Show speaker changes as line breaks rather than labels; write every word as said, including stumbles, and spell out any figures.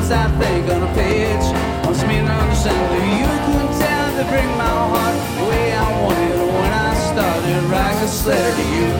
lines I think on a page. Wants me to understand that you couldn't tell to bring my heart the way I wanted when I started writing this letter to you.